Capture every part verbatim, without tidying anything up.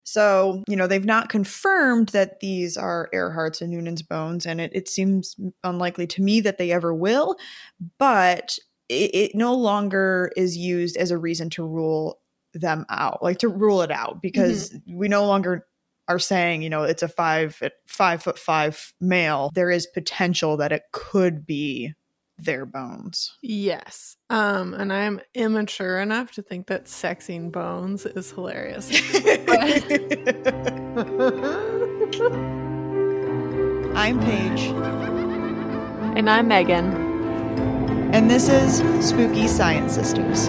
So, you know, they've not confirmed that these are Earhart's and Noonan's bones, and it, it seems unlikely to me that they ever will, but it, it no longer is used as a reason to rule them out, like to rule it out, because mm-hmm. we no longer are saying, you know, it's a five, five foot five male. There is potential that it could be their bones. Yes. Um, and I'm immature enough to think that sexing bones is hilarious. I'm Paige. And I'm Megan. And this is Spooky Science Sisters.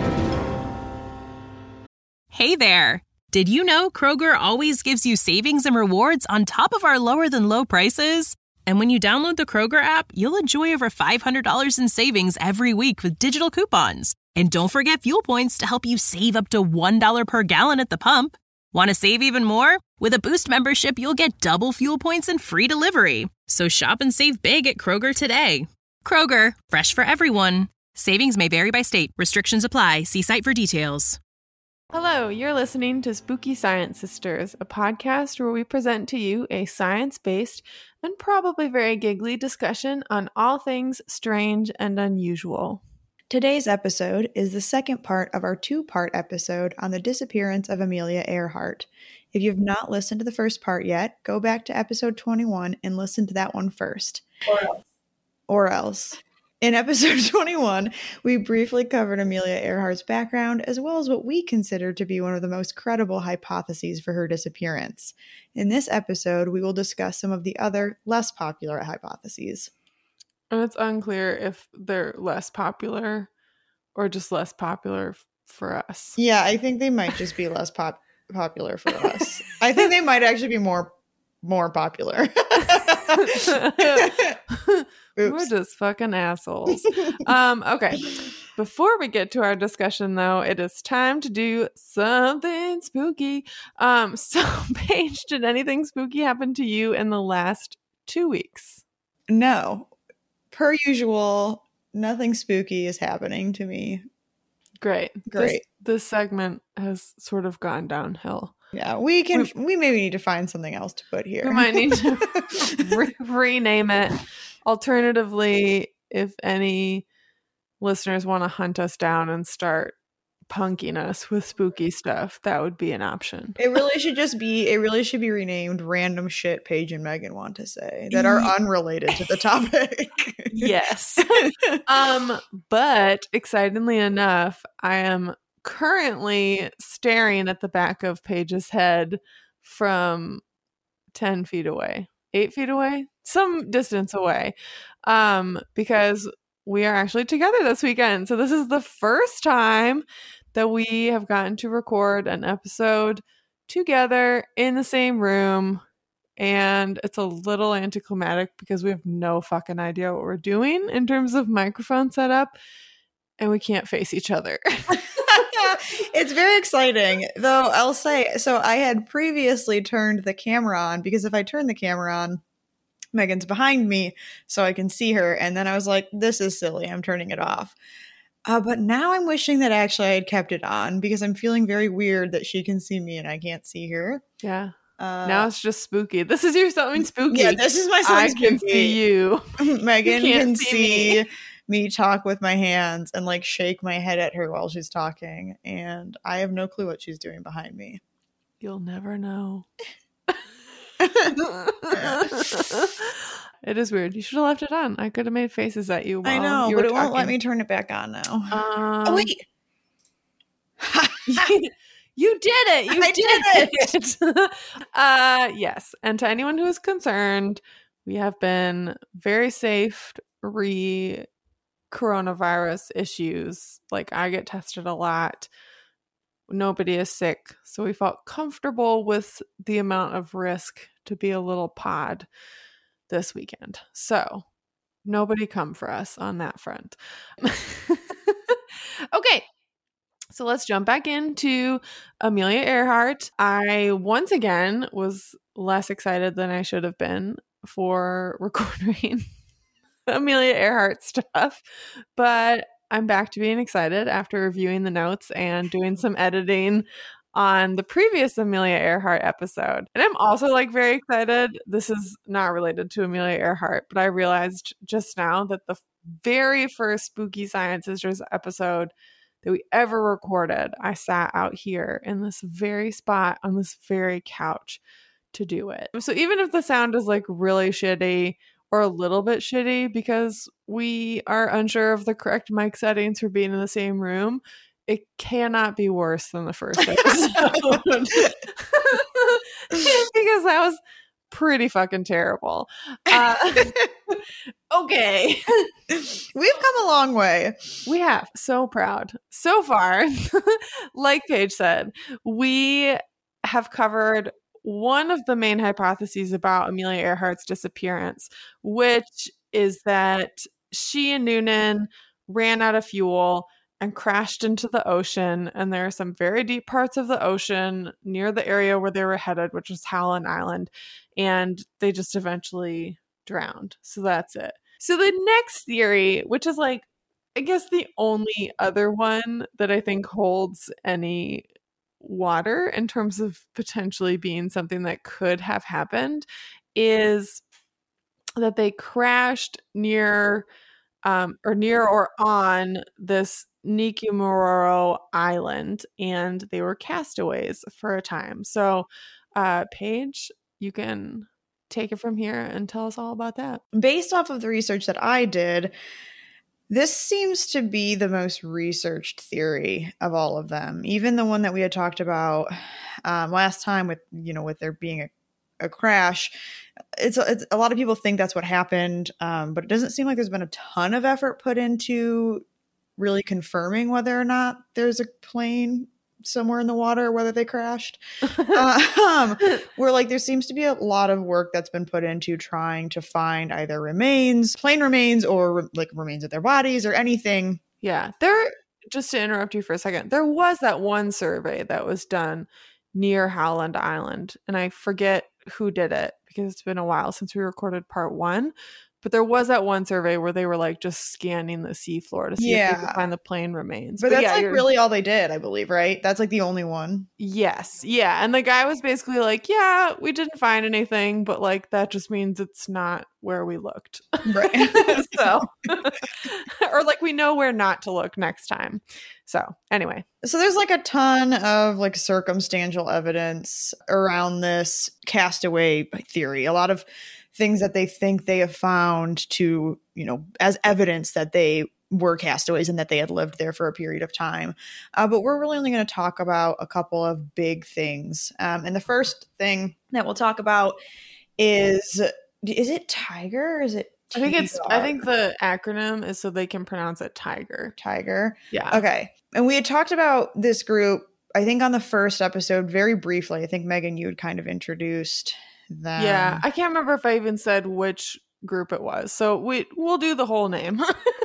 Hey there. Did you know Kroger always gives you savings and rewards on top of our lower than low prices? And when you download the Kroger app, you'll enjoy over five hundred dollars in savings every week with digital coupons. And don't forget fuel points to help you save up to one dollar per gallon at the pump. Want to save even more? With a Boost membership, you'll get double fuel points and free delivery. So shop and save big at Kroger today. Kroger, fresh for everyone. Savings may vary by state. Restrictions apply. See site for details. Hello, you're listening to Spooky Science Sisters, a podcast where we present to you a science-based and probably very giggly discussion on all things strange and unusual. Today's episode is the second part of our two-part episode on the disappearance of Amelia Earhart. If you've not listened to the first part yet, go back to episode twenty-one and listen to that one first. Or else. Or else. In episode twenty-one, we briefly covered Amelia Earhart's background, as well as what we consider to be one of the most credible hypotheses for her disappearance. In this episode, we will discuss some of the other, less popular hypotheses. And it's unclear if they're less popular or just less popular f- for us. Yeah, I think they might just be less pop- popular for us. I think they might actually be more more popular. We're just fucking assholes. Um, okay. Before we get to our discussion, though, it is time to do something spooky. Um, so, Paige, did anything spooky happen to you in the last two weeks? No. Per usual, nothing spooky is happening to me. Great. Great. This, this segment has sort of gone downhill. Yeah, we can. We've, we maybe need to find something else to put here. We might need to re- rename it. Alternatively, if any listeners want to hunt us down and start punking us with spooky stuff, that would be an option. It really should just be. It really should be renamed "Random Shit" Paige and Megan want to say that are unrelated to the topic. Yes. um, but excitingly enough, I am currently staring at the back of Paige's head from ten feet away, eight feet away, some distance away, um, because we are actually together this weekend. So this is the first time that we have gotten to record an episode together in the same room. And it's a little anticlimactic because we have no fucking idea what we're doing in terms of microphone setup, and we can't face each other. It's very exciting, though. I'll say, so I had previously turned the camera on, because if I turn the camera on, Megan's behind me so I can see her, and then I was like, this is silly, I'm turning it off. Uh, but now I'm wishing that actually I had kept it on, because I'm feeling very weird that she can see me and I can't see her. Yeah. Uh, now it's just spooky. This is your something spooky. Yeah, this is my something I spooky. can see you. Megan you can see see me. me talk with my hands and like shake my head at her while she's talking, and I have no clue what she's doing behind me. You'll never know. It is weird. You should have left it on. I could have made faces at you while I know, you but were it won't let talking. me turn it back on now. Um, oh wait. You did it. You I did, did it. uh, yes. And to anyone who is concerned, we have been very safe re coronavirus issues. Like, I get tested a lot. Nobody is sick. So we felt comfortable with the amount of risk to be a little pod this weekend. So nobody come for us on that front. Okay. So let's jump back into Amelia Earhart. I, once again, was less excited than I should have been for recording Amelia Earhart stuff, but I'm back to being excited after reviewing the notes and doing some editing on the previous Amelia Earhart episode. And I'm also like very excited. This is not related to Amelia Earhart, but I realized just now that the very first Spooky Science Sisters episode that we ever recorded, I sat out here in this very spot on this very couch to do it. So even if the sound is like really shitty or a little bit shitty because we are unsure of the correct mic settings for being in the same room, it cannot be worse than the first episode. Because that was pretty fucking terrible. Uh, okay. We've come a long way. We have. So proud. So far, like Paige said, we have covered one of the main hypotheses about Amelia Earhart's disappearance, which is that she and Noonan ran out of fuel and crashed into the ocean. And there are some very deep parts of the ocean near the area where they were headed, which is Howland Island. And they just eventually drowned. So that's it. So the next theory, which is like, I guess the only other one that I think holds any water in terms of potentially being something that could have happened, is that they crashed near um, or near or on this Nikumororo Island, and they were castaways for a time. So, uh, Paige, you can take it from here and tell us all about that. Based off of the research that I did, this seems to be the most researched theory of all of them. Even the one that we had talked about um, last time with, you know, with there being a, a crash. It's, it's a lot of people think that's what happened, um, but it doesn't seem like there's been a ton of effort put into really confirming whether or not there's a plane somewhere in the water, whether they crashed. uh, um, where like there seems to be a lot of work that's been put into trying to find either remains, plane remains, or like remains of their bodies or anything. Yeah. There, just to interrupt you for a second, there was that one survey that was done near Howland Island, and I forget who did it because it's been a while since we recorded part one. But there was that one survey where they were like just scanning the seafloor to see Yeah. if they could find the plane remains. But, but that's yeah, like you're- really all they did, I believe, right? That's like the only one. Yes. Yeah. And the guy was basically like, yeah, we didn't find anything, but like that just means it's not where we looked. Right. So, or like we know where not to look next time. So anyway. So there's like a ton of like circumstantial evidence around this castaway theory. A lot of things that they think they have found to, you know, as evidence that they were castaways and that they had lived there for a period of time. Uh, but we're really only going to talk about a couple of big things. Um, and the first thing that we'll talk about is, is it Tiger or is it I think it's, T-gar? I think the acronym is so they can pronounce it Tiger. Tiger. Yeah. Okay. And we had talked about this group, I think on the first episode, very briefly. I think Megan, you had kind of introduced them. Yeah. I can't remember if I even said which group it was. So we, we'll do the whole name.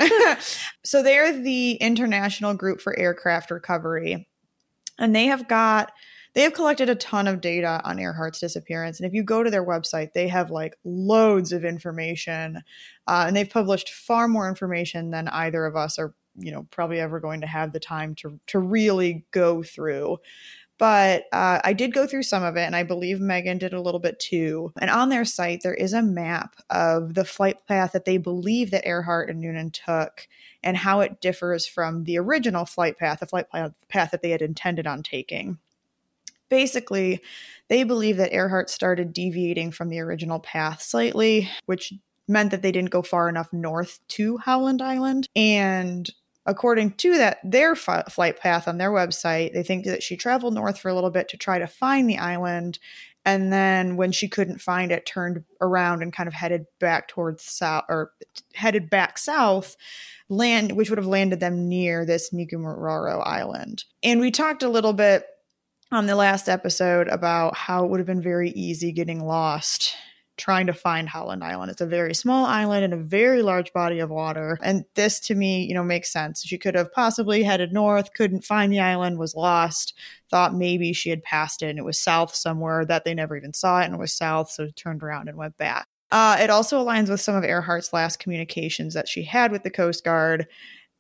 So they're the International Group for Aircraft Recovery. And they have got, they have collected a ton of data on Earhart's disappearance. And if you go to their website, they have like loads of information. Uh, and they've published far more information than either of us are, you know, probably ever going to have the time to, to really go through. But uh, I did go through some of it, and I believe Megan did a little bit too. And on their site, there is a map of the flight path that they believe that Earhart and Noonan took and how it differs from the original flight path, the flight path that they had intended on taking. Basically, they believe that Earhart started deviating from the original path slightly, which meant that they didn't go far enough north to Howland Island. And according to that, their fi- flight path on their website, they think that she traveled north for a little bit to try to find the island. And then when she couldn't find it, turned around and kind of headed back towards south, or headed back south, land, which would have landed them near this Nikumororo Island. And we talked a little bit on the last episode about how it would have been very easy getting lost trying to find Howland Island. It's a very small island in a very large body of water. And this to me, you know, makes sense. She could have possibly headed north, couldn't find the island, was lost, thought maybe she had passed it and it was south somewhere, that they never even saw it and it was south, so turned around and went back. Uh, it also aligns with some of Earhart's last communications that she had with the Coast Guard.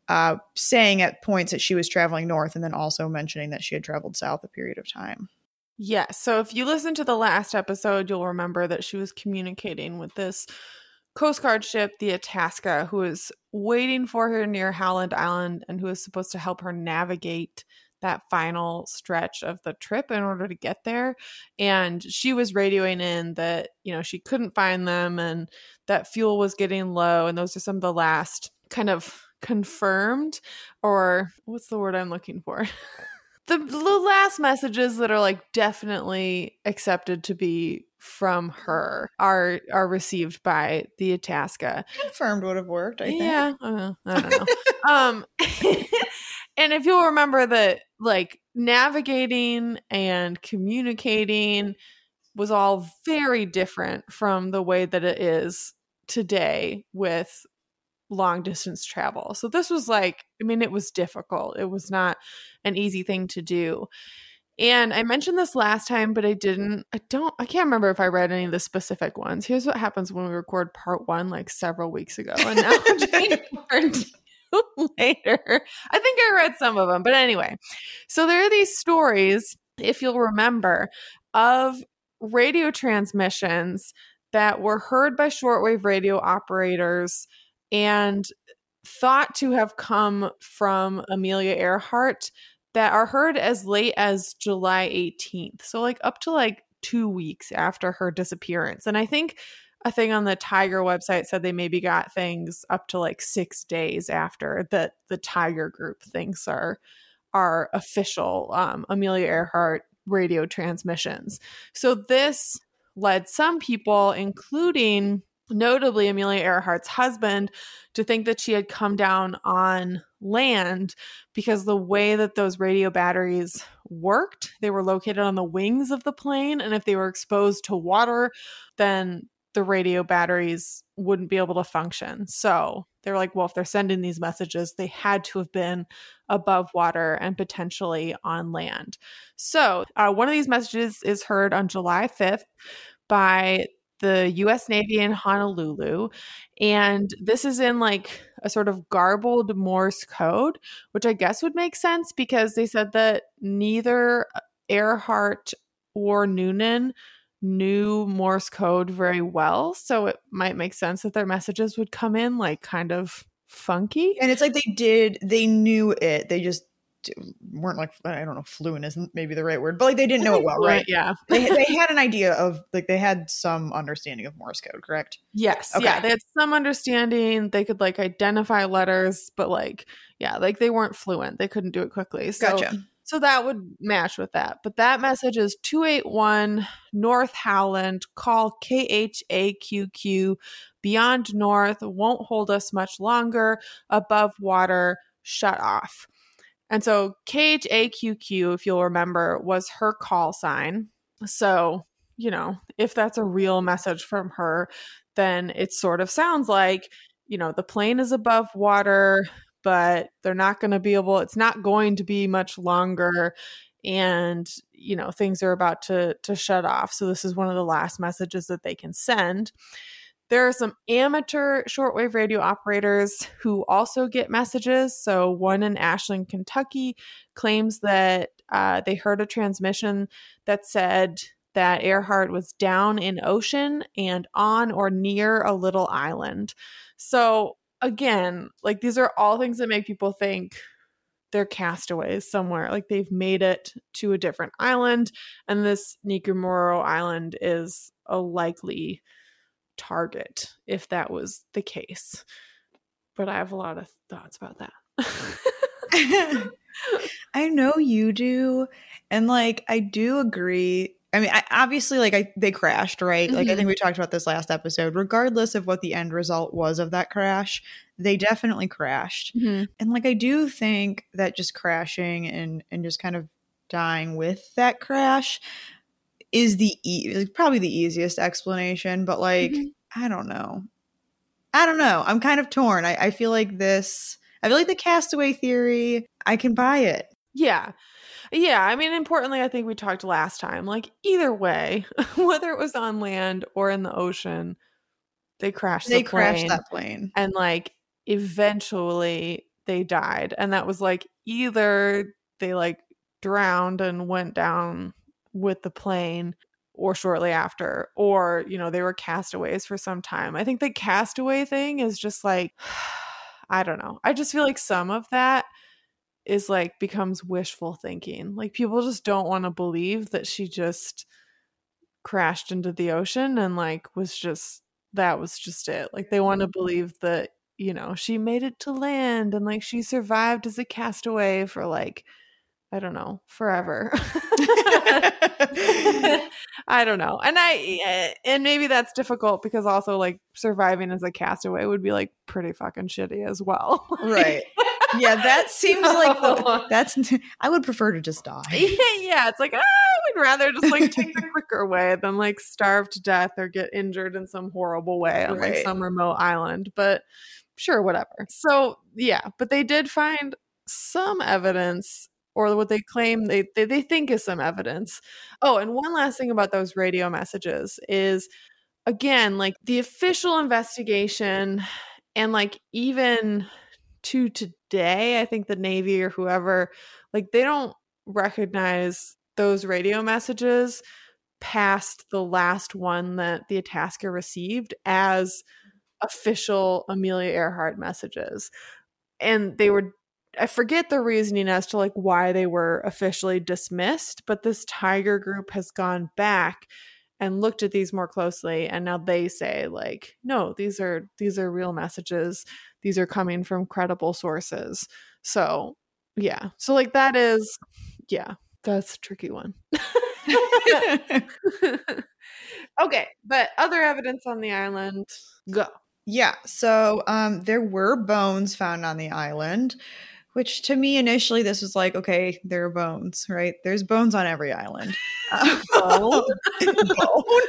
uh, saying at points that she was traveling north and then also mentioning that she had traveled south a period of time. Yes. So if you listen to the last episode, you'll remember that she was communicating with this Coast Guard ship, the Itasca, who is waiting for her near Howland Island and who is supposed to help her navigate that final stretch of the trip in order to get there. And she was radioing in that, you know, she couldn't find them and that fuel was getting low. And those are some of the last kind of confirmed, or what's the word I'm looking for? the, the last messages that are like definitely accepted to be from her are are received by the Itasca. Confirmed would have worked, I think. Yeah, uh, I don't know. um, and if you'll remember that, like, navigating and communicating was all very different from the way that it is today with long distance travel. So this was like, I mean, it was difficult. It was not an easy thing to do. And I mentioned this last time, but I didn't, I don't, I can't remember if I read any of the specific ones. Here's what happens when we record part one, like several weeks ago. And now I'm doing part two later. I think I read some of them, but anyway. So there are these stories, if you'll remember, of radio transmissions that were heard by shortwave radio operators and thought to have come from Amelia Earhart that are heard as late as July eighteenth. So like up to like two weeks after her disappearance. And I think a thing on the Tiger website said they maybe got things up to like six days after that the Tiger group thinks are, are official um, Amelia Earhart radio transmissions. So this led some people, including notably Amelia Earhart's husband, to think that she had come down on land because the way that those radio batteries worked, they were located on the wings of the plane. And if they were exposed to water, then the radio batteries wouldn't be able to function. So they were like, well, if they're sending these messages, they had to have been above water and potentially on land. So uh, one of these messages is heard on July fifth by the U S Navy in Honolulu. And this is in like a sort of garbled Morse code, which I guess would make sense because they said that neither Earhart or Noonan knew Morse code very well. So it might make sense that their messages would come in like kind of funky. And it's like they did, they knew it. They just weren't like, I don't know, fluent isn't maybe the right word, but like they didn't know it well, right? Yeah. they, they had an idea of like, they had some understanding of Morse code, correct? Yes. Okay. Yeah. They had some understanding. They could like identify letters, but like, yeah, like they weren't fluent. They couldn't do it quickly. So, Gotcha. So that would match with that. But that message is two eight one North Howland, call K H A Q Q, beyond north, won't hold us much longer, above water, shut off. And so K H A Q Q, if you'll remember, was her call sign. So, you know, if that's a real message from her, then it sort of sounds like, you know, the plane is above water, but they're not going to be able, it's not going to be much longer. And, you know, things are about to, to shut off. So this is one of the last messages that they can send. There are some amateur shortwave radio operators who also get messages. So one in Ashland, Kentucky claims that uh, they heard a transmission that said that Earhart was down in ocean and on or near a little island. So again, like these are all things that make people think they're castaways somewhere. Like they've made it to a different island, and this Nikomoro Island is a likely target if that was the case. But I have a lot of thoughts about that. I know you do. And like, I do agree. I mean, I, obviously, like I, they crashed, right? Mm-hmm. Like I think we talked about this last episode, regardless of what the end result was of that crash, they definitely crashed. Mm-hmm. And like, I do think that just crashing and, and just kind of dying with that crash is the e- like probably the easiest explanation, but like, mm-hmm. I don't know. I don't know. I'm kind of torn. I, I feel like this, I feel like the castaway theory, I can buy it. Yeah. Yeah. I mean, importantly, I think we talked last time, like either way, whether it was on land or in the ocean, they crashed they the plane. crashed that plane. And like eventually they died. And that was like either they like drowned and went down with the plane or shortly after, or, you know, they were castaways for some time. I think the castaway thing is just like, I don't know. I just feel like some of that is like becomes wishful thinking. Like people just don't want to believe that she just crashed into the ocean and like was just, that was just it. Like they want to believe that, you know, she made it to land and like she survived as a castaway for like, I don't know, forever. I don't know. And I, and maybe that's difficult because also like surviving as a castaway would be like pretty fucking shitty as well. Right. Yeah, that seems like the, that's, I would prefer to just die. Yeah, it's like, ah, I would rather just like take the quicker way than like starve to death or get injured in some horrible way on Right. like some remote island. But sure, whatever. So yeah, but they did find some evidence, or what they claim they, they they think is some evidence. Oh, and one last thing about those radio messages is, again, like the official investigation and like even to today, I think the Navy or whoever, like they don't recognize those radio messages past the last one that the Itasca received as official Amelia Earhart messages. And they were, I forget the reasoning as to like why they were officially dismissed, but this Tiger group has gone back and looked at these more closely, and now they say like, no, these are these are real messages. These are coming from credible sources. So yeah. So like that is, yeah, that's a tricky one. Okay, but other evidence on the island, go. Yeah, so um, there were bones found on the island, which to me initially this was like, okay, there are bones, right? There's bones on every island. Uh, Bone? bone?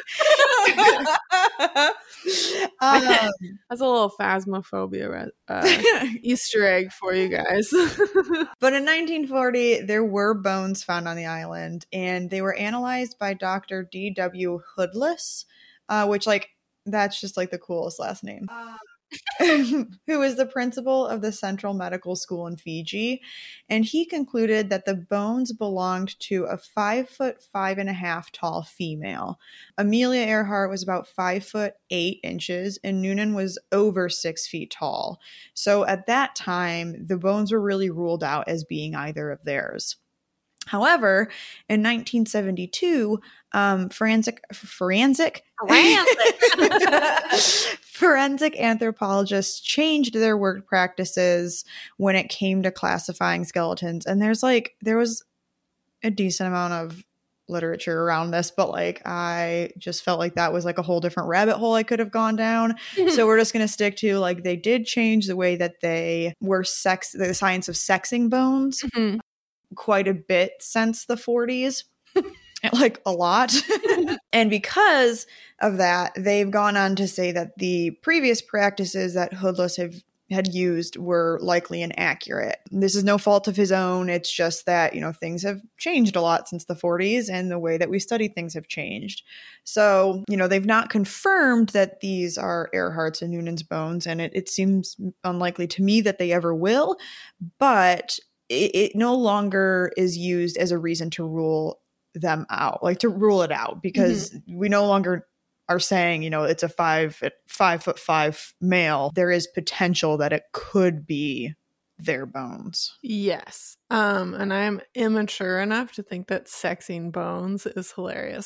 um, That's a little phasmophobia uh, Easter egg for you guys. But in nineteen forty, there were bones found on the island, and they were analyzed by Doctor D W Hoodless, uh, which, like, that's just, like, the coolest last name. Uh. Who is the principal of the Central Medical School in Fiji. And he concluded that the bones belonged to a five foot five and a half tall female. Amelia Earhart was about five foot eight inches, and Noonan was over six feet tall. So at that time, the bones were really ruled out as being either of theirs. However, in nineteen seventy-two, um, forensic forensic forensic forensic anthropologists changed their work practices when it came to classifying skeletons. And there's like there was a decent amount of literature around this, but like I just felt like that was like a whole different rabbit hole I could have gone down. So we're just going to stick to like they did change the way that they were sex the science of sexing bones. Mm-hmm. Quite a bit since the forties, like a lot. And because of that, they've gone on to say that the previous practices that Hoodless have had used were likely inaccurate. This is no fault of his own. It's just that, you know, things have changed a lot since the forties, and the way that we study things have changed. So, you know, they've not confirmed that these are Earhart's and Noonan's bones, and it, it seems unlikely to me that they ever will, but it, it no longer is used as a reason to rule them out, like to rule it out, because mm-hmm. we no longer are saying, you know, it's a five five foot five male. There is potential that it could be their bones. Yes. Um, and I'm immature enough to think that sexing bones is hilarious.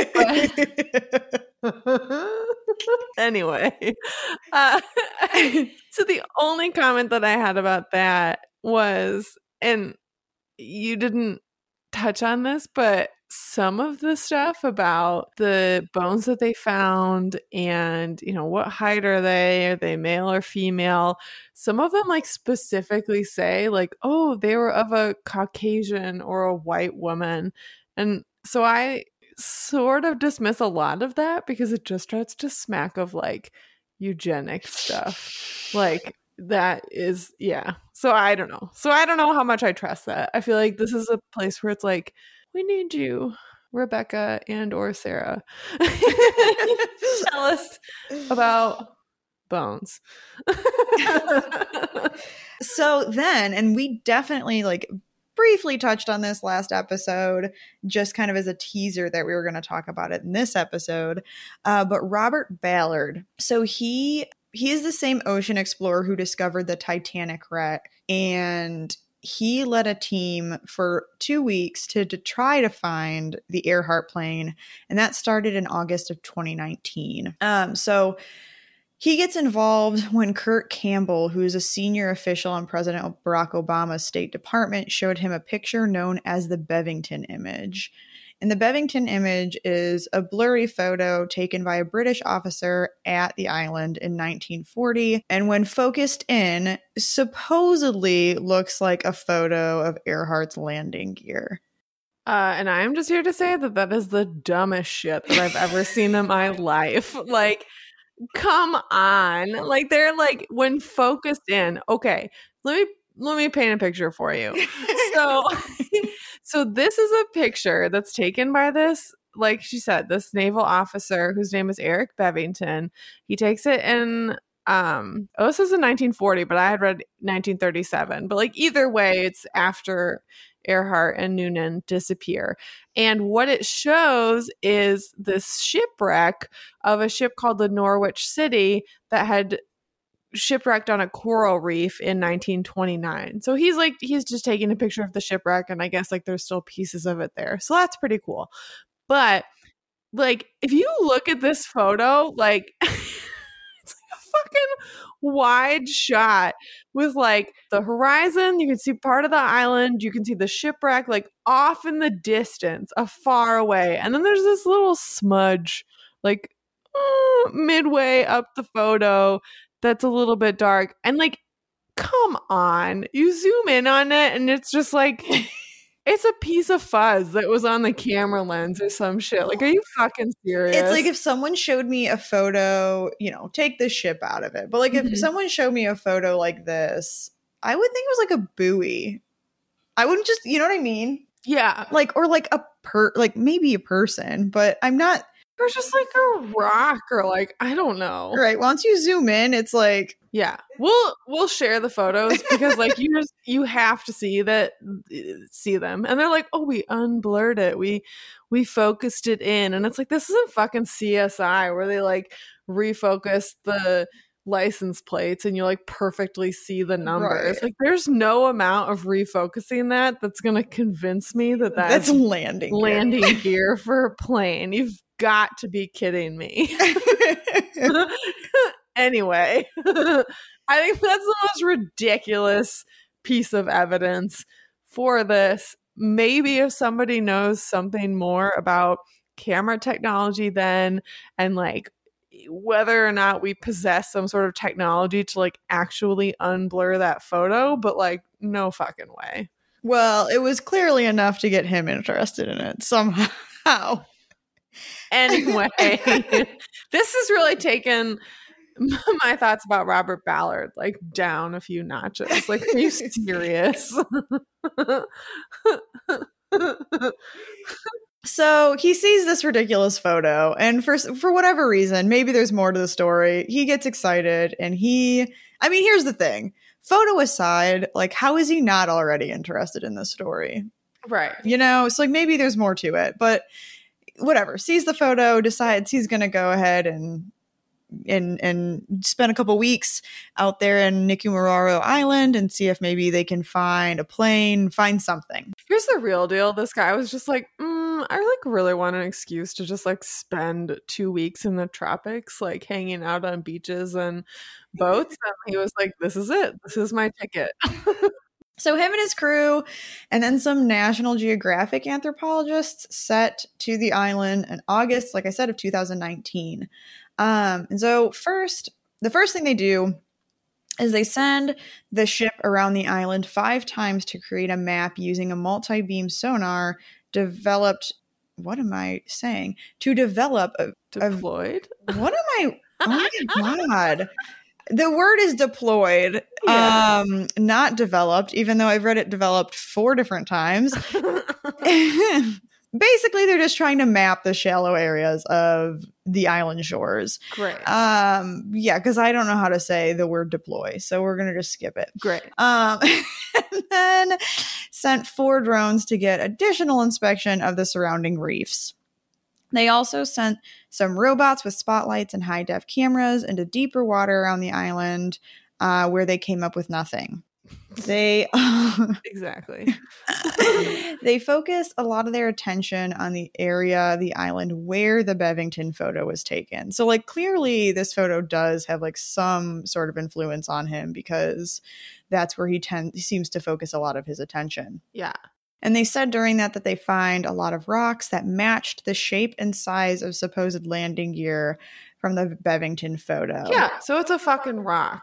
Anyway, uh, so the only comment that I had about that was, and you didn't touch on this, but some of the stuff about the bones that they found and, you know, what height are they? Are they male or female? Some of them like specifically say like, oh, they were of a Caucasian or a white woman. And so I sort of dismiss a lot of that because it just starts to smack of like eugenic stuff. Like, that is, yeah. So I don't know. So I don't know how much I trust that. I feel like this is a place where it's like, we need you, Rebecca and or Sarah. Tell us about bones. So then, and we definitely like briefly touched on this last episode, just kind of as a teaser that we were going to talk about it in this episode. Uh, but Robert Ballard, so he he is the same ocean explorer who discovered the Titanic wreck, and he led a team for two weeks to, to try to find the Earhart plane, and that started in August of twenty nineteen. Um, so he gets involved when Kurt Campbell, who is a senior official in President Barack Obama's State Department, showed him a picture known as the Bevington image. And the Bevington image is a blurry photo taken by a British officer at the island in nineteen forty. And when focused in, supposedly looks like a photo of Earhart's landing gear. Uh, and I am just here to say that that is the dumbest shit that I've ever seen in my life. Like, come on. Like, they're like, when focused in, okay, let me let me paint a picture for you. So so this is a picture that's taken by this, like she said, this naval officer whose name is Eric Bevington. He takes it in um oh, this is in nineteen forty, but I had read nineteen thirty-seven. But like either way, it's after Earhart and Noonan disappear. And what it shows is this shipwreck of a ship called the Norwich City that had shipwrecked on a coral reef in nineteen twenty-nine. So he's like, he's just taking a picture of the shipwreck, and I guess like there's still pieces of it there. So that's pretty cool. But like, if you look at this photo, like it's like a fucking wide shot with like the horizon. You can see part of the island. You can see the shipwreck like off in the distance, a far away. And then there's this little smudge like uh, midway up the photo that's a little bit dark. And like, come on, you zoom in on it and it's just like, it's a piece of fuzz that was on the camera lens or some shit. Like, are you fucking serious? It's like if someone showed me a photo, you know, take the ship out of it. But like if mm-hmm. someone showed me a photo like this, I would think it was like a buoy. I wouldn't just, you know what I mean? Yeah. Like, or like a per, like maybe a person, but I'm not. Or just like a rock or like, I don't know. Right. Once you zoom in, it's like. Yeah. We'll, we'll share the photos because like you just, you have to see that, see them. And they're like, oh, we unblurred it. We, we focused it in. And it's like, this isn't fucking C S I where they like refocus the license plates and you like perfectly see the numbers. Right. Like there's no amount of refocusing that that's going to convince me that that's, that's landing landing gear. gear for a plane. You've got to be kidding me. Anyway, I think that's the most ridiculous piece of evidence for this. Maybe if somebody knows something more about camera technology then, and like whether or not we possess some sort of technology to like actually unblur that photo, but like no fucking way. Well, it was clearly enough to get him interested in it somehow. Anyway, this has really taken my thoughts about Robert Ballard like down a few notches. Like, are you serious? So he sees this ridiculous photo, and for for whatever reason, maybe there's more to the story, he gets excited, and he, I mean, here's the thing. Photo aside, like, how is he not already interested in this story? Right. You know, it's like maybe there's more to it, but whatever. Sees the photo, decides he's going to go ahead and and and spend a couple weeks out there in Nicumaroro Island and see if maybe they can find a plane, find something. Here's the real deal. This guy was just like, mm, I like really want an excuse to just like spend two weeks in the tropics, like hanging out on beaches and boats. And he was like, this is it. This is my ticket. So him and his crew and then some National Geographic anthropologists set to the island in August, like I said, of two thousand nineteen. Um, and so first, the first thing they do is they send the ship around the island five times to create a map using a multi-beam sonar developed. What am I saying? To develop a deployed. A, what am I? Oh my God. The word is deployed, yeah. um, not developed, even though I've read it developed four different times. basically they're just trying to map the shallow areas of the island shores. Great. Um, yeah, because I don't know how to say the word deploy, so we're gonna just skip it. Great. Um, and then sent four drones to get additional inspection of the surrounding reefs. They also sent some robots with spotlights and high-def cameras into deeper water around the island, uh, where they came up with nothing. They exactly. They focused a lot of their attention on the area, the island where the Bevington photo was taken. So, like, clearly this photo does have like some sort of influence on him because that's where he tends he seems to focus a lot of his attention. Yeah. And they said during that that they find a lot of rocks that matched the shape and size of supposed landing gear from the Bevington photo. Yeah, so it's a fucking rock.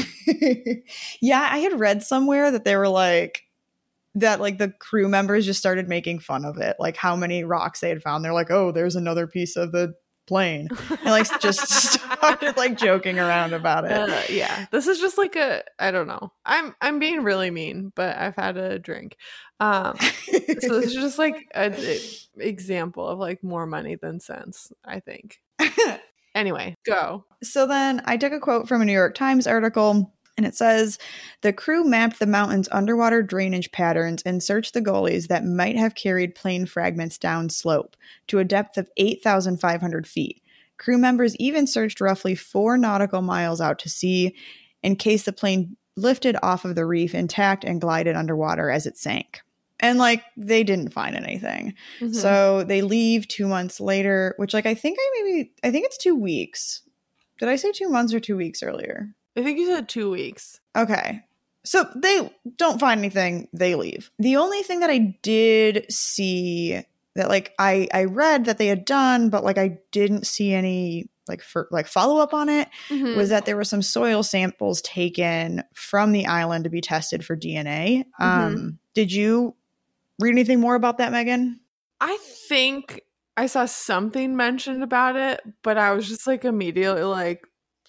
Yeah, I had read somewhere that they were like, that like the crew members just started making fun of it, like how many rocks they had found. They're like, oh, there's another piece of the plane. And like just started like joking around about it. Uh, yeah, this is just like a, I don't know. I'm I'm being really mean, but I've had a drink. Um, so this is just like an example of like more money than sense, I think. Anyway, go. So then I took a quote from a New York Times article, and it says, the crew mapped the mountain's underwater drainage patterns and searched the gullies that might have carried plane fragments down slope to a depth of eight thousand five hundred feet. Crew members even searched roughly four nautical miles out to sea in case the plane lifted off of the reef intact and glided underwater as it sank. And, like, they didn't find anything. Mm-hmm. So they leave two months later, which, like, I think I maybe, I think it's two weeks. Did I say two months or two weeks earlier? I think you said two weeks. Okay. So they don't find anything. They leave. The only thing that I did see that, like, I, I read that they had done, but, like, I didn't see any, like, for, like follow up on it, mm-hmm. was that there were some soil samples taken from the island to be tested for D N A. Mm-hmm. Um, did you read anything more about that, Megan? I think I saw something mentioned about it, but I was just like immediately like,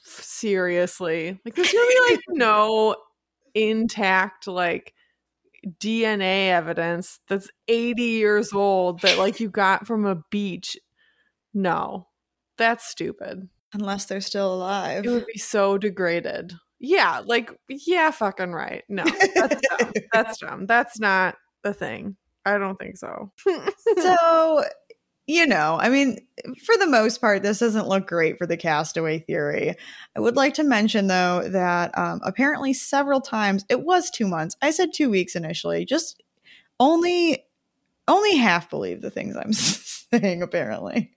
seriously, like there's really like no intact like D N A evidence that's eighty years old that like you got from a beach. No, that's stupid. Unless they're still alive. It would be so degraded. Yeah, like, yeah, fucking right. No, that's dumb. That's dumb. That's not the thing. I don't think so. So, you know, I mean, for the most part, this doesn't look great for the castaway theory. I would like to mention, though, that um, apparently several times, it was two months. I said two weeks initially. Just only, only half believe the things I'm saying, apparently.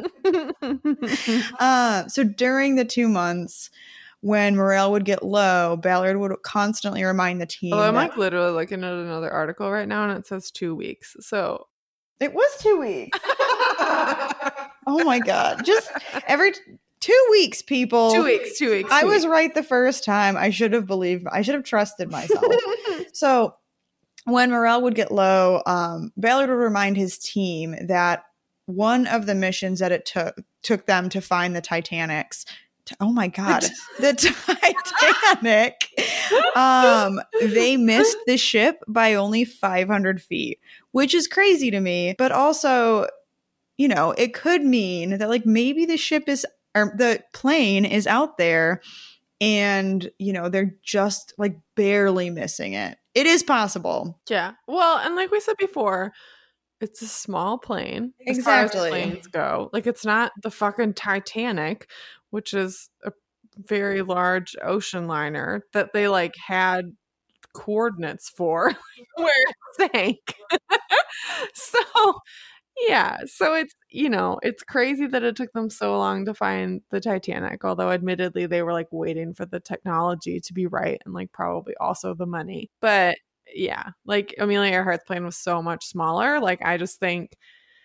uh, so during the two months, when morale would get low, Ballard would constantly remind the team. Oh, I'm that- like literally looking at another article right now, and it says two weeks. So it was two weeks. Oh my God. Just every t- two weeks, people. Two weeks, two weeks. I two was weeks. right the first time. I should have believed, I should have trusted myself. So when morale would get low, um, Ballard would remind his team that one of the missions that it took took them to find the Titanics. Oh my God, the Titanic. Um, they missed the ship by only five hundred feet, which is crazy to me. But also, you know, it could mean that like maybe the ship is, or the plane is out there and, you know, they're just like barely missing it. It is possible. Yeah. Well, and like we said before, it's a small plane. As Exactly. far as planes go. Like it's not the fucking Titanic, which is a very large ocean liner that they like had coordinates for where it sank. So yeah, so it's, you know, it's crazy that it took them so long to find the Titanic, although admittedly they were like waiting for the technology to be right and like probably also the money. But yeah, like Amelia Earhart's plane was so much smaller. Like I just think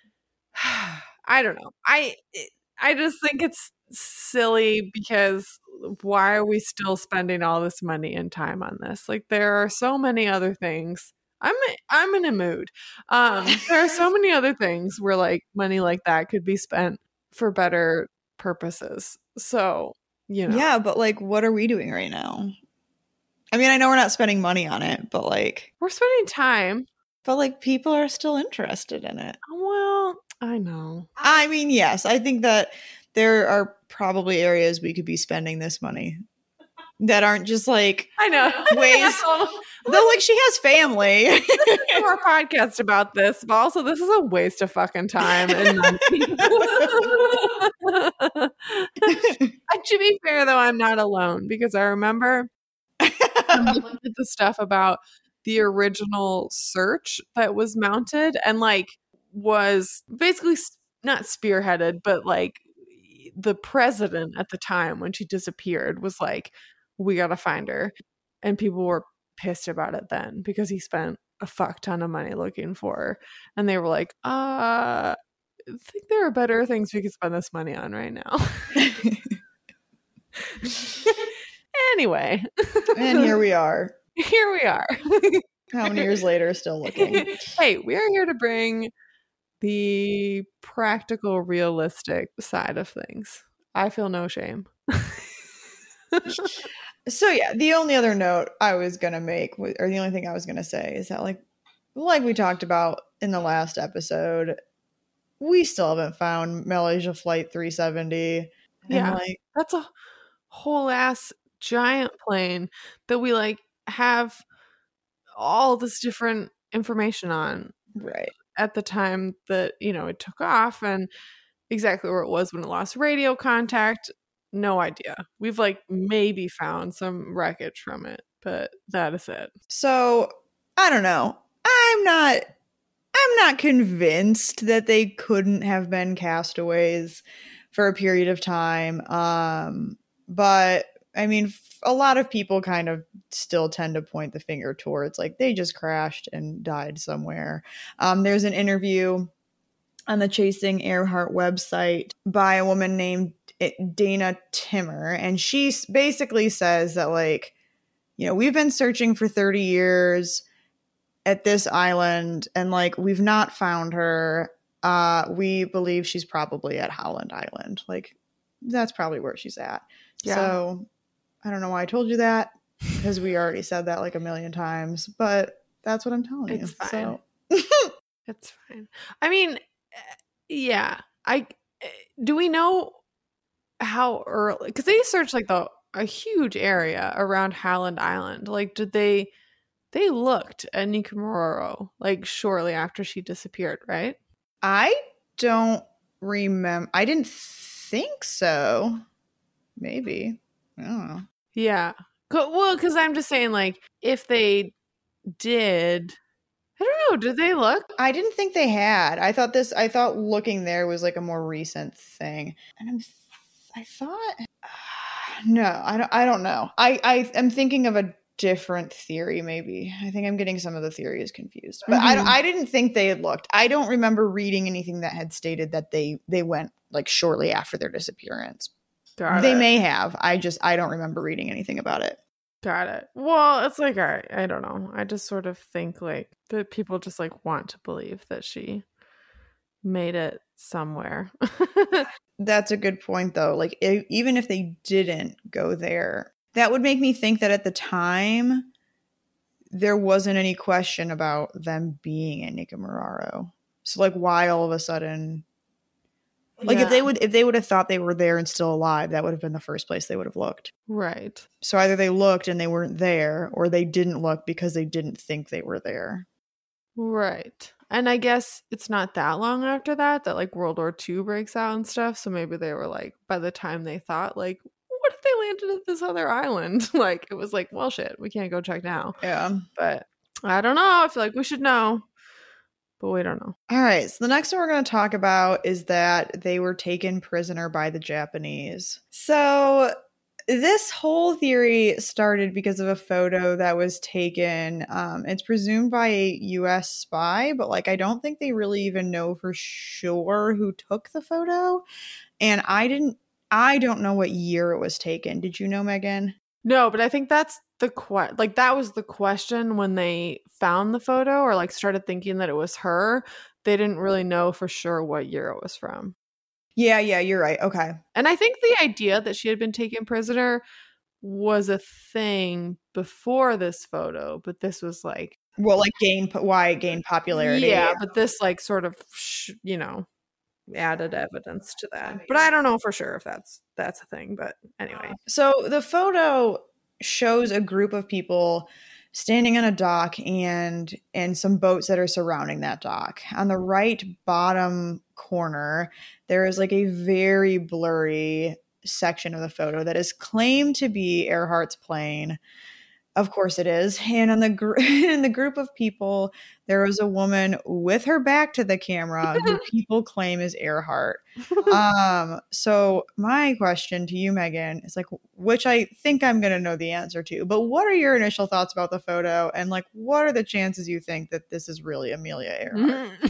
I don't know. I I just think it's silly because why are we still spending all this money and time on this? Like there are so many other things. I'm I'm in a mood. Um, there are so many other things where like money like that could be spent for better purposes. So, you know. Yeah, but like what are we doing right now? I mean, I know we're not spending money on it, but like we're spending time. But like people are still interested in it. Well, I know. I mean, yes, I think that there are probably areas we could be spending this money that aren't just like I know ways. Though, like, she has family. Do our podcast about this, but also this is a waste of fucking time. And to be fair, though, I'm not alone because I remember looking at the stuff about the original search that was mounted and like was basically not spearheaded, but like the president at the time when she disappeared was like, we gotta find her. And people were pissed about it then because he spent a fuck ton of money looking for her. And they were like, uh, I think there are better things we could spend this money on right now. Anyway. And here we are. Here we are. How many years later, still looking? Hey, we are here to bring the practical, realistic side of things. I feel no shame. So yeah, the only other note I was gonna make, or the only thing I was gonna say, is that like, like we talked about in the last episode, we still haven't found Malaysia Flight three seventy. Yeah, and like that's a whole ass giant plane that we like have all this different information on, right at the time that, you know, it took off and exactly where it was when it lost radio contact. No idea. We've like maybe found some wreckage from it, but that is it. So I don't know. I'm not I'm not convinced that they couldn't have been castaways for a period of time. Um, but I mean, a lot of people kind of still tend to point the finger towards like they just crashed and died somewhere. Um, there's an interview on the Chasing Earhart website by a woman named Dana Timmer, and she basically says that, like, you know, we've been searching for thirty years at this island, and like we've not found her. Uh, we believe she's probably at Howland Island. Like, that's probably where she's at. Yeah. So I don't know why I told you that, because we already said that like a million times, but that's what I'm telling it's you. Fine. So it's fine. I mean, yeah. I do we know how early? Because they searched like the a huge area around Howland Island. Like, did they? They looked at Nikamororo like shortly after she disappeared, right? I don't remember. I didn't think so. Maybe. I don't know. Yeah. Well, because I'm just saying, like, if they did, I don't know. Did they look? I didn't think they had. I thought this. I thought looking there was like a more recent thing, and I'm. I thought. Uh, no, I don't. I don't know. I. I am thinking of a different theory. Maybe I think I'm getting some of the theories confused, but mm-hmm. I. I didn't think they had looked. I don't remember reading anything that had stated that they they went like shortly after their disappearance. Got they it. may have. I just. I don't remember reading anything about it. Got it. Well, it's like, I, I don't know. I just sort of think like that people just like want to believe that she made it somewhere. That's a good point, though. Like, if, even if they didn't go there, that would make me think that at the time there wasn't any question about them being in Nikamororo. So, like, why all of a sudden? Like, yeah. if they would, if they would have thought they were there and still alive, that would have been the first place they would have looked. Right. So either they looked and they weren't there, or they didn't look because they didn't think they were there. Right. And I guess it's not that long after that that like World War Two breaks out and stuff. So maybe they were like, by the time they thought like, what if they landed at this other island? Like, it was like, well, shit, we can't go check now. Yeah. But I don't know. I feel like we should know. But we don't know. All right. So the next one we're going to talk about is that they were taken prisoner by the Japanese. So this whole theory started because of a photo that was taken. Um, it's presumed by a U S spy, but like I don't think they really even know for sure who took the photo. And I didn't. I don't know what year it was taken. Did you know, Megan? No, but I think that's the que- like that was the question when they found the photo or like started thinking that it was her. They didn't really know for sure what year it was from. Yeah, yeah, you're right. Okay. And I think the idea that she had been taken prisoner was a thing before this photo, but this was like, well, like gain why it gained popularity. Yeah, but this like sort of sh- you know, added evidence to that. But I don't know for sure if that's that's a thing. But anyway. So the photo shows a group of people standing on a dock and and some boats that are surrounding that dock. On the right bottom corner, there is like a very blurry section of the photo that is claimed to be Earhart's plane. Of course it is. And on the gr- in the group of people, there was a woman with her back to the camera who people claim is Earhart. Um, so my question to you, Megan, is like, which I think I'm going to know the answer to, but what are your initial thoughts about the photo? And like, what are the chances you think that this is really Amelia Earhart?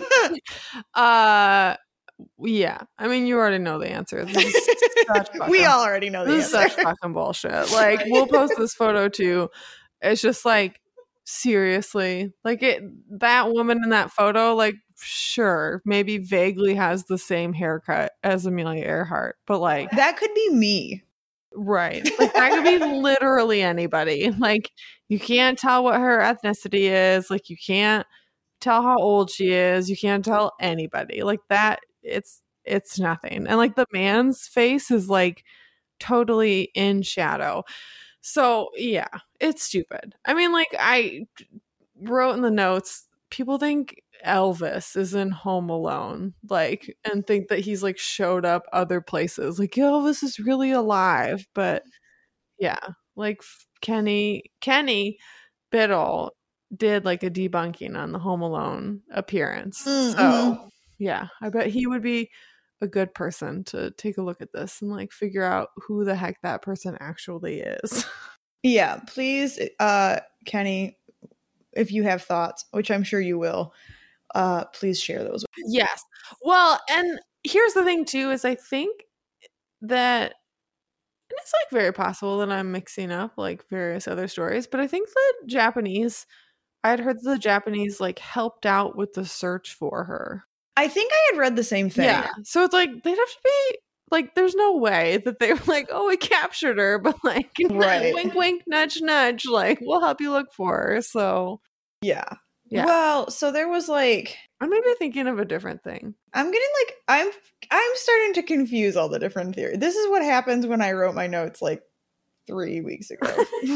uh, yeah. I mean, you already know the answer. This is such fucking, we all already know the this answer. Is such fucking bullshit. Like, we'll post this photo too. It's just like, seriously, like it. That woman in that photo, like, sure, maybe vaguely has the same haircut as Amelia Earhart, but like that could be me, right? Like that could be literally anybody. Like, you can't tell what her ethnicity is. Like, you can't tell how old she is. You can't tell anybody like that. It's it's nothing. And like the man's face is like totally in shadow. So yeah, it's stupid. I mean, like I wrote in the notes, people think Elvis is in Home Alone, like, and think that he's like showed up other places. Like Elvis is really alive. But yeah, like Kenny, Kenny Biddle did like a debunking on the Home Alone appearance. Mm-hmm. So yeah, I bet he would be a good person to take a look at this and like figure out who the heck that person actually is. Yeah, please, uh, Kenny, if you have thoughts, which I'm sure you will, uh, please share those. Yes. Well, and here's the thing too, is I think that, and it's like very possible that I'm mixing up like various other stories, but I think the Japanese, I had heard that the Japanese like helped out with the search for her. I think I had read the same thing. Yeah. So it's like, they'd have to be like, there's no way that they were like, oh, we captured her, but like, right. wink, wink, nudge, nudge, like, we'll help you look for her. So yeah. Yeah. Well, so there was like, I'm maybe thinking of a different thing. I'm getting like, I'm, I'm starting to confuse all the different theories. This is what happens when I wrote my notes like three weeks ago.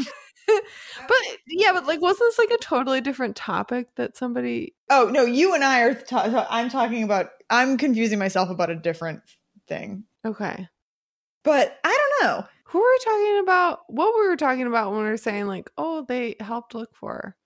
But yeah, but like, wasn't this like a totally different topic that somebody? Oh no, you and I are. Ta- I'm talking about. I'm confusing myself about a different thing. Okay, but I don't know. Who were we talking about? What we were talking about when we were saying like, oh, they helped look for her.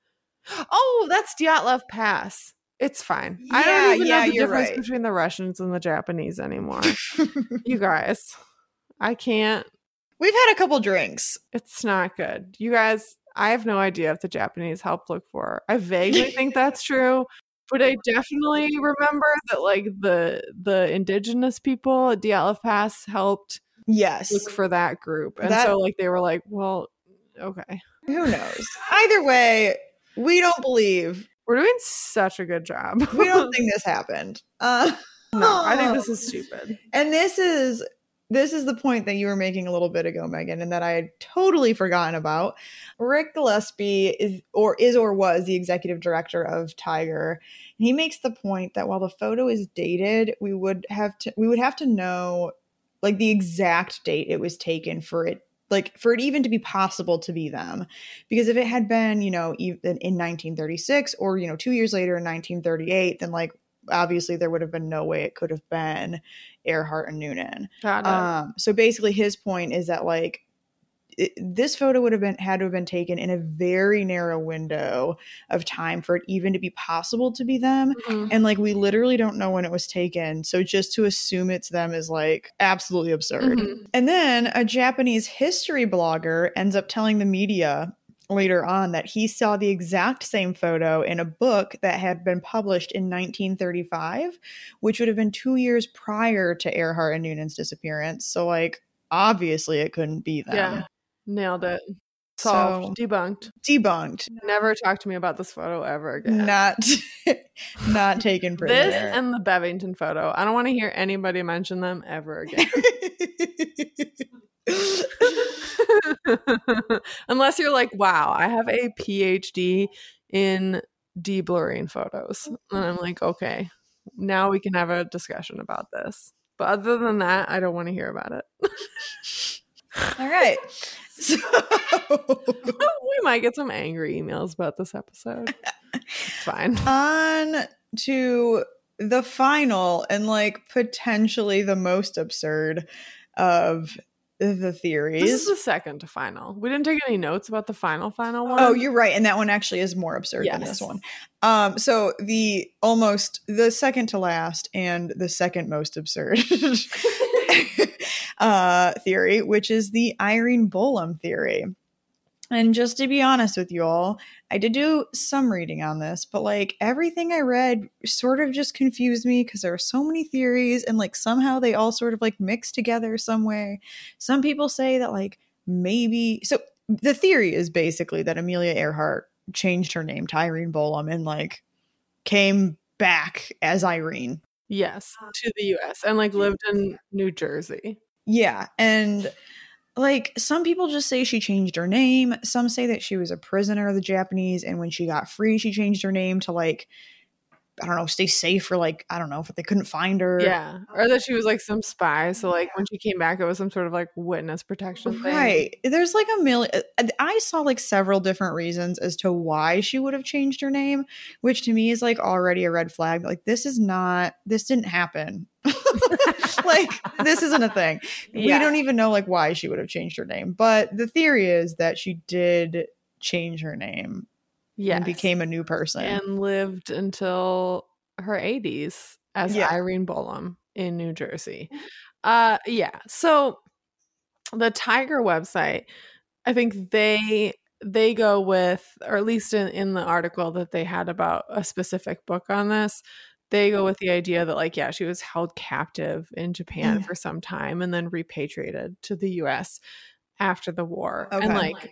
Oh, that's Dyatlov Pass. It's fine. Yeah, I don't even yeah, know the you're difference right. between the Russians and the Japanese anymore. You guys, I can't. We've had a couple drinks. It's not good. You guys, I have no idea if the Japanese helped look for her. I vaguely think that's true, but I definitely remember that like the the indigenous people at Dyatlov Pass helped yes. look for that group. And that, so like they were like, well, okay. Who knows? Either way, we don't believe. We're doing such a good job. We don't think this happened. Uh, no, I think this is stupid. And this is This is the point that you were making a little bit ago, Megan, and that I had totally forgotten about. Rick Gillespie is or is or was the executive director of Tiger. And he makes the point that while the photo is dated, we would have to we would have to know like the exact date it was taken for it like for it even to be possible to be them. Because if it had been, you know, even in nineteen thirty-six or, you know, two years later in nineteen thirty-eight, then like obviously there would have been no way it could have been Earhart and Noonan. Um, so basically his point is that like it, this photo would have been had to have been taken in a very narrow window of time for it even to be possible to be them. Mm-hmm. And like we literally don't know when it was taken. So just to assume it's them is like absolutely absurd. Mm-hmm. And then a Japanese history blogger ends up telling the media later on that he saw the exact same photo in a book that had been published in nineteen thirty-five, which would have been two years prior to Earhart and Noonan's disappearance. So like, obviously it couldn't be them. Yeah, nailed it. Solved. So, debunked. Debunked. Never talk to me about this photo ever again. Not, not taken prisoner. This and the Bevington photo. I don't want to hear anybody mention them ever again. Unless you're like, wow, I have a P H D in deblurring photos. And I'm like, okay, now we can have a discussion about this. But other than that, I don't want to hear about it. All right. So we might get some angry emails about this episode. It's fine. On to the final and like potentially the most absurd of the theories. This is the second to final. We didn't take any notes about the final final one. Oh, you're right. And that one actually is more absurd yes. than this one. Um, so the almost the second to last and the second most absurd uh, theory, which is the Irene Bolam theory. And just to be honest with you all, I did do some reading on this, but like everything I read sort of just confused me because there are so many theories and like somehow they all sort of like mix together some way. Some people say that like maybe, so the theory is basically that Amelia Earhart changed her name to Irene Bolam and like came back as Irene. Yes, to the U S and like lived in New Jersey. Yeah, and like some people just say she changed her name. Some say that she was a prisoner of the Japanese and when she got free, she changed her name to like, I don't know, stay safe or like, I don't know, if they couldn't find her. Yeah. Or that she was like some spy. So like when she came back, it was some sort of like witness protection thing. Right. There's like a million. I saw like several different reasons as to why she would have changed her name, which to me is like already a red flag. Like this is not, this didn't happen. Like this isn't a thing. Yeah. We don't even know like why she would have changed her name. But the theory is that she did change her name. Yes. And became a new person. And lived until her eighties as yeah. Irene Bolam in New Jersey. Uh, yeah. So the Tiger website, I think they they go with, or at least in, in the article that they had about a specific book on this, they go with the idea that like, yeah, she was held captive in Japan mm. for some time and then repatriated to the U S after the war. Okay. And like,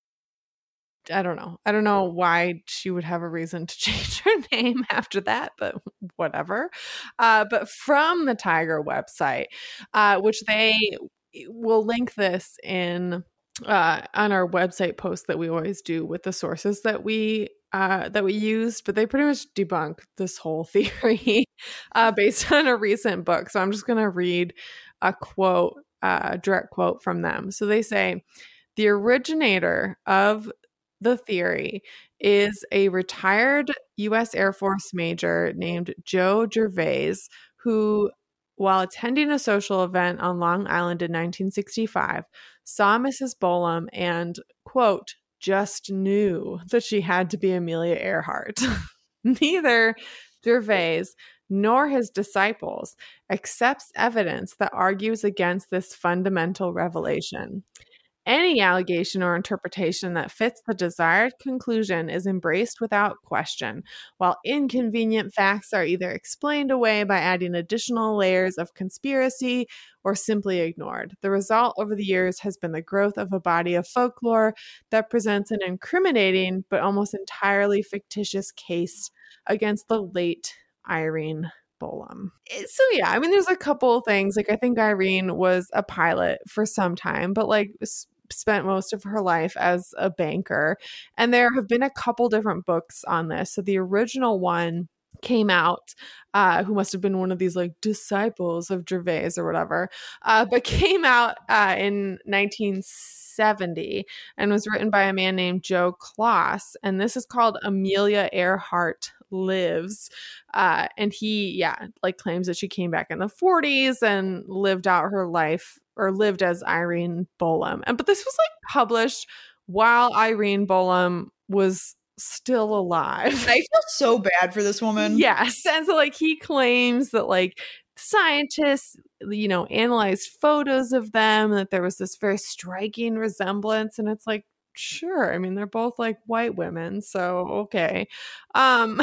I don't know. I don't know why she would have a reason to change her name after that, but whatever. Uh, but from the Tiger website, uh, which they will link this in uh, on our website post that we always do with the sources that we uh, that we used, but they pretty much debunk this whole theory uh, based on a recent book. So I'm just going to read a quote, uh, a direct quote from them. So they say, the originator of the theory is a retired U S Air Force major named Joe Gervais, who, while attending a social event on Long Island in nineteen sixty-five, saw Missus Bolam and, quote, just knew that she had to be Amelia Earhart. Neither Gervais nor his disciples accepts evidence that argues against this fundamental revelation. Any allegation or interpretation that fits the desired conclusion is embraced without question, while inconvenient facts are either explained away by adding additional layers of conspiracy or simply ignored. The result over the years has been the growth of a body of folklore that presents an incriminating but almost entirely fictitious case against the late Irene Bolam. So yeah, I mean, there's a couple of things. Like I think Irene was a pilot for some time, but like spent most of her life as a banker. And there have been a couple different books on this. So the original one came out, uh, who must have been one of these like disciples of Gervais or whatever, uh, but came out uh, in nineteen seventy and was written by a man named Joe Kloss. And this is called Amelia Earhart Lives. Uh, and he, yeah, like claims that she came back in the forties and lived out her life or lived as Irene Bolam. And but this was like published while Irene Bolam was still alive. I feel so bad for this woman. Yes. And so like he claims that like scientists, you know, analyzed photos of them, that there was this very striking resemblance. And it's like, sure. I mean, they're both like white women. So, okay. Um,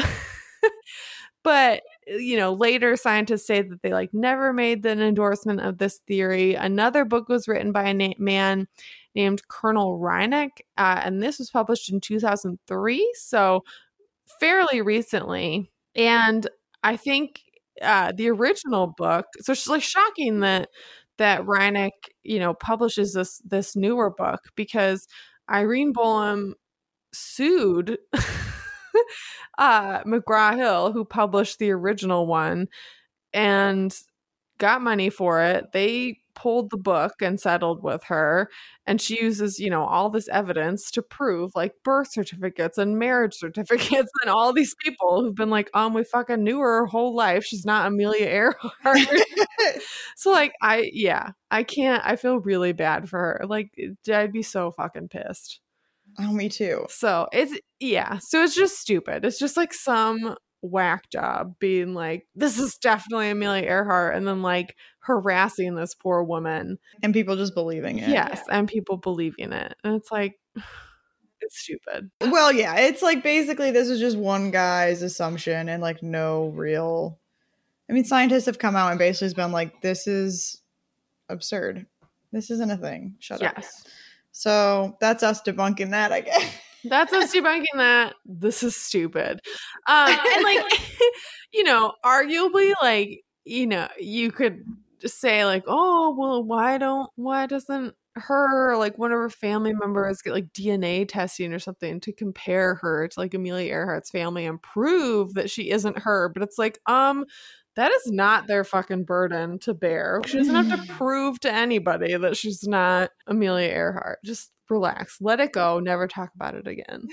but, you know, later scientists say that they like never made an endorsement of this theory. Another book was written by a na- man named Colonel Reinach, uh, and this was published in two thousand three, so fairly recently. And I think uh, the original book, so it's like shocking that that Reinach, you know, publishes this this newer book because Irene Bolam sued uh, McGraw-Hill, who published the original one and got money for it. They pulled the book and settled with her. And she uses, you know, all this evidence to prove like birth certificates and marriage certificates and all these people who've been like, um, we fucking knew her her whole life. She's not Amelia Earhart. So like, I, yeah, I can't, I feel really bad for her. Like, I'd be so fucking pissed. Oh, me too. So it's, yeah. So it's just stupid. It's just like some whack job being like, this is definitely Amelia Earhart, and then like harassing this poor woman. And people just believing it. Yes. And people believing it. And it's like, it's stupid. Well, yeah. It's like basically this is just one guy's assumption and like no real. I mean, scientists have come out and basically has been like, this is absurd. This isn't a thing. Shut yes. up. So that's us debunking that, I guess. That's us debunking that. This is stupid. Um, and like, you know, arguably, like, you know, you could just say like, oh, well, why don't, why doesn't her, or like one of her family members get like D N A testing or something to compare her to like Amelia Earhart's family and prove that she isn't her? But it's like, um, that is not their fucking burden to bear. She doesn't have to prove to anybody that she's not Amelia Earhart. Just relax. Let it go. Never talk about it again.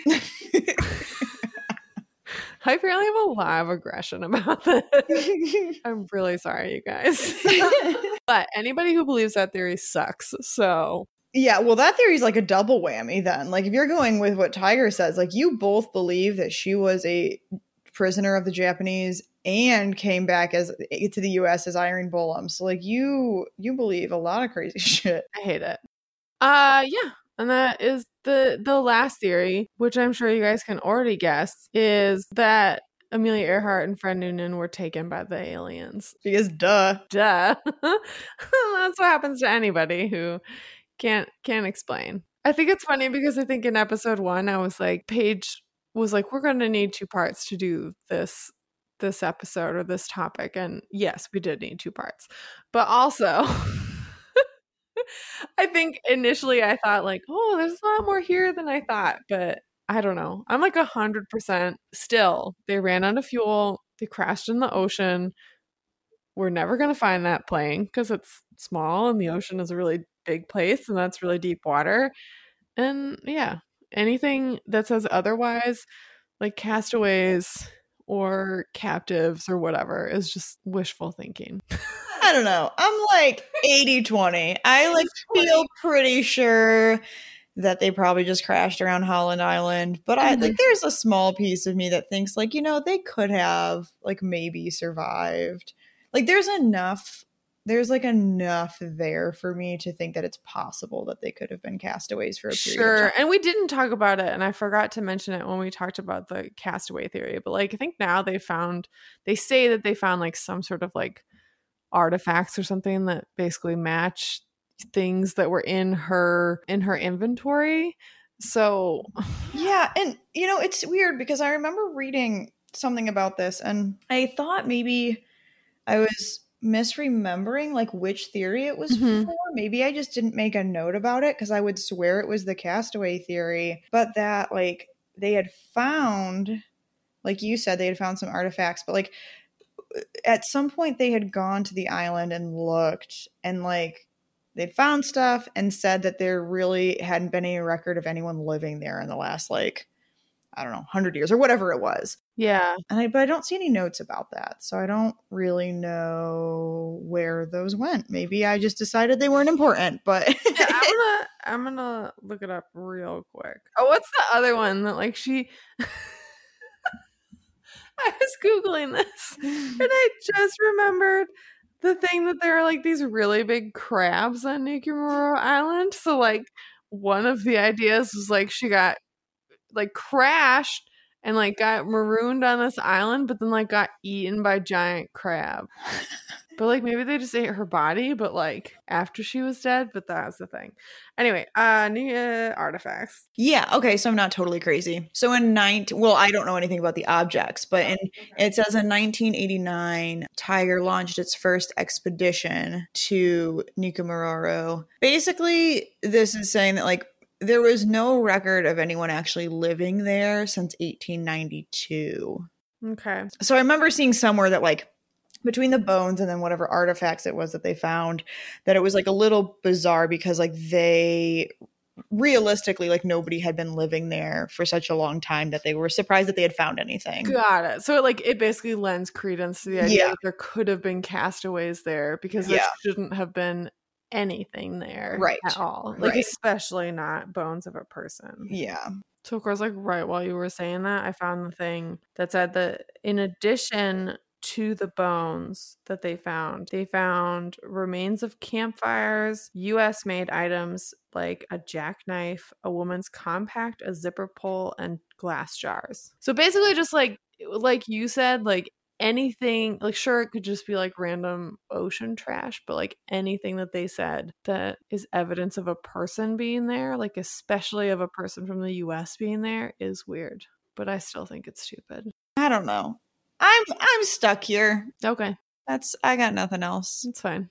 I apparently have a lot of aggression about this. I'm really sorry, you guys. But anybody who believes that theory sucks. So yeah, well, that theory is like a double whammy then. Like if you're going with what Tiger says, like you both believe that she was a prisoner of the Japanese and came back as to the U S as Irene Bolam. So like you you believe a lot of crazy shit. I hate it. Uh yeah. And that is the the last theory, which I'm sure you guys can already guess, is that Amelia Earhart and Fred Noonan were taken by the aliens. Because duh. Duh. That's what happens to anybody who can't can't explain. I think it's funny because I think in episode one I was like, Paige was like, we're gonna need two parts to do this this episode or this topic. And yes, we did need two parts. But also I think initially I thought like, oh, there's a lot more here than I thought, but I don't know. I'm like a hundred percent still. They ran out of fuel. They crashed in the ocean. We're never going to find that plane because it's small and the ocean is a really big place and that's really deep water. And yeah, anything that says otherwise, like castaways or captives or whatever, is just wishful thinking. I don't know. I'm like eighty twenty. I like feel pretty sure that they probably just crashed around Holland Island. But I think there's a small piece of me that thinks like, you know, they could have like maybe survived. Like there's enough, there's like enough there for me to think that it's possible that they could have been castaways for a period sure. of time. And we didn't talk about it. And I forgot to mention it when we talked about the castaway theory. But like, I think now they found, they say that they found like some sort of like artifacts or something that basically match things that were in her in her inventory. So yeah, and you know it's weird because I remember reading something about this and I thought maybe I was misremembering like which theory it was mm-hmm. for. Maybe I just didn't make a note about it because I would swear it was the castaway theory, but that like they had found, like you said, they had found some artifacts, but like at some point they had gone to the island and looked and like they'd found stuff and said that there really hadn't been any record of anyone living there in the last like, I don't know, one hundred years or whatever it was. Yeah. And I, but I don't see any notes about that. So I don't really know where those went. Maybe I just decided they weren't important, but yeah, I'm gonna I'm gonna look it up real quick. Oh, what's the other one that like she I was Googling this and I just remembered the thing that there are like these really big crabs on Nikomoro Island. So like one of the ideas was like she got like crashed and like got marooned on this island, but then like got eaten by giant crab. But like maybe they just ate her body, but like after she was dead. But that's the thing. Anyway, uh, new uh, artifacts. Yeah. Okay. So I'm not totally crazy. So in nineteen, well, I don't know anything about the objects, but in it says in nineteen eighty-nine, Tiger launched its first expedition to Nikomoro. Basically, this is saying that like there was no record of anyone actually living there since eighteen ninety-two. Okay. So I remember seeing somewhere that like between the bones and then whatever artifacts it was that they found, that it was like a little bizarre because like they realistically, like nobody had been living there for such a long time that they were surprised that they had found anything. Got it. So like it basically lends credence to the idea Yeah. that there could have been castaways there because there Yeah. shouldn't have been anything there Right. at all. Like Right. especially not bones of a person. Yeah. So of course, like right while you were saying that, I found the thing that said that in addition to the bones that they found, they found remains of campfires, U S made items like a jackknife, a woman's compact, a zipper pull, and glass jars. So basically just like like you said, like anything, like sure it could just be like random ocean trash, but like anything that they said that is evidence of a person being there, like especially of a person from the U S being there, is weird. But I still think it's stupid. I don't know. I'm I'm stuck here. Okay. That's I got nothing else. It's fine.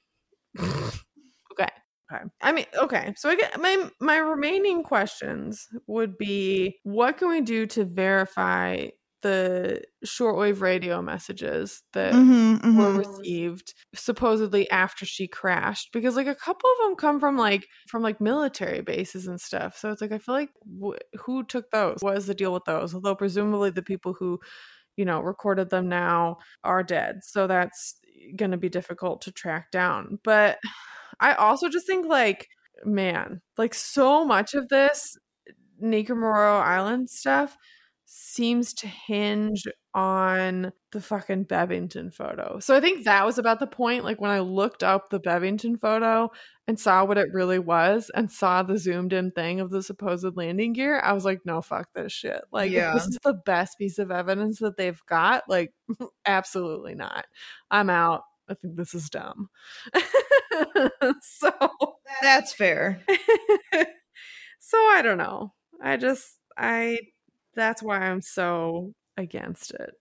Okay. Okay. I mean, okay. So I get my my remaining questions would be, what can we do to verify the shortwave radio messages that Mm-hmm, were mm-hmm. received supposedly after she crashed? Because like a couple of them come from like from like military bases and stuff. So it's like I feel like wh- who took those? What is the deal with those? Although presumably the people who, you know, recorded them now are dead. So that's going to be difficult to track down. But I also just think like, man, like so much of this Nicaragua Island stuff seems to hinge on the fucking Bevington photo. So I think that was about the point. Like when I looked up the Bevington photo and saw what it really was and saw the zoomed in thing of the supposed landing gear, I was like, no, fuck this shit. Like Yeah. if this is the best piece of evidence that they've got, like absolutely not. I'm out. I think this is dumb. so That's fair. so I don't know. I just I that's why I'm so against it.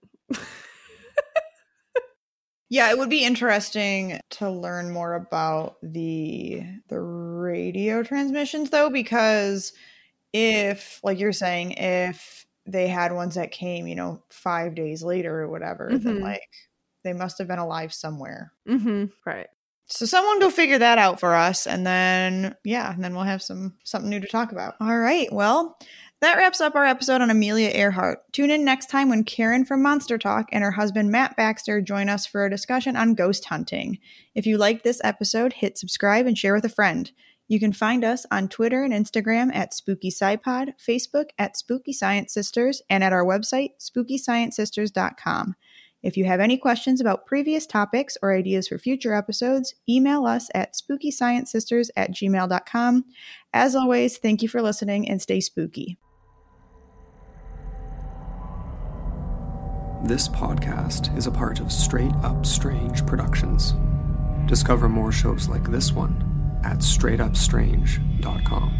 Yeah, it would be interesting to learn more about the the radio transmissions though, because if, like you're saying, if they had ones that came, you know, five days later or whatever, then Mhm. like they must have been alive somewhere. Mm-hmm. Right. So someone go figure that out for us, and then yeah, and then we'll have some something new to talk about. All right, well, that wraps up our episode on Amelia Earhart. Tune in next time when Karen from Monster Talk and her husband Matt Baxter join us for a discussion on ghost hunting. If you liked this episode, hit subscribe and share with a friend. You can find us on Twitter and Instagram at Spooky SciPod, Facebook at Spooky Science Sisters, and at our website, spooky science sisters dot com. If you have any questions about previous topics or ideas for future episodes, email us at spooky science sisters at gmail dot com. As always, thank you for listening and stay spooky. This podcast is a part of Straight Up Strange Productions. Discover more shows like this one at straight up strange dot com.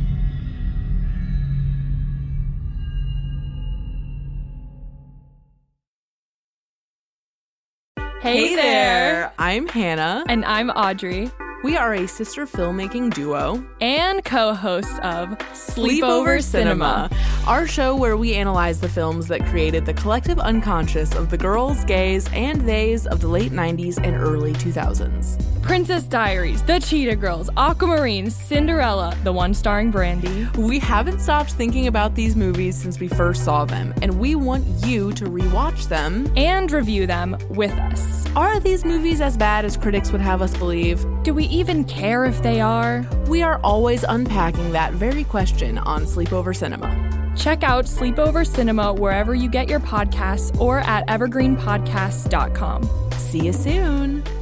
Hey there! I'm Hannah. And I'm Audrey, We are a sister filmmaking duo and co-hosts of Sleepover Cinema, our show where we analyze the films that created the collective unconscious of the girls, gays, and theys of the late nineties and early two thousands. Princess Diaries, The Cheetah Girls, Aquamarine, Cinderella, the one starring Brandy. We haven't stopped thinking about these movies since we first saw them, and we want you to rewatch them And review them with us. Are these movies as bad as critics would have us believe? Do we even care if they are? We are always unpacking that very question on Sleepover Cinema. Check out Sleepover Cinema wherever you get your podcasts or at evergreen podcasts dot com. See you soon.